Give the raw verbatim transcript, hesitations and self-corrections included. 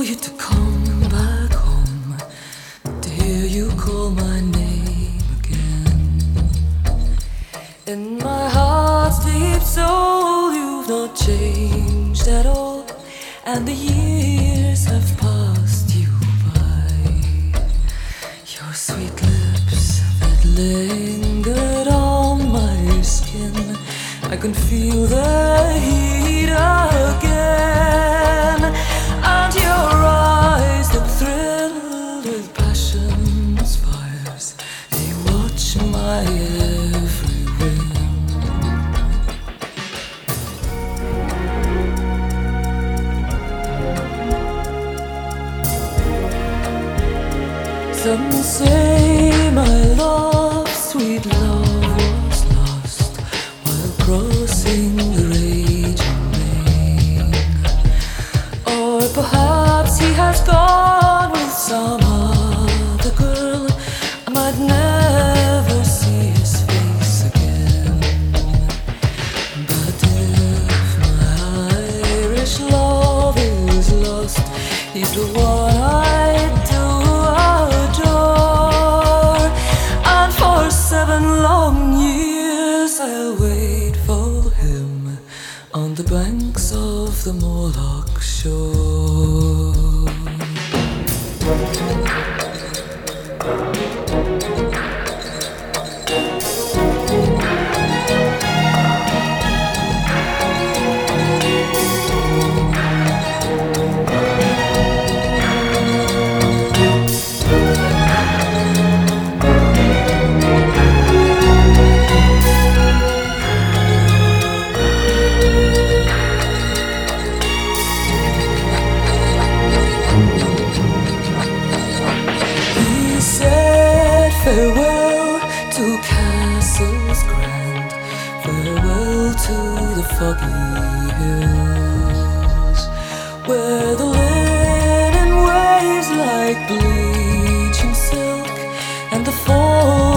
for you to come back home, to hear you call my name again. In my heart's deep soul, you've not changed at all, and the years have passed you by. Your sweet lips that lingered on my skin, I can feel the heat again. And your eyes that thrilled with passion's fires, they watch my every whim. Some say my love, sweet love, was lost while crossing the raging main. Or perhaps he has gone with some other girl, I might never see his face again. But if my Irish love is lost, he's the one I do adore. And for seven long years I'll wait for him on the banks of the Moloch shore. Farewell to castles grand, farewell to the foggy hills, where the linen waves like bleaching silk, and the fall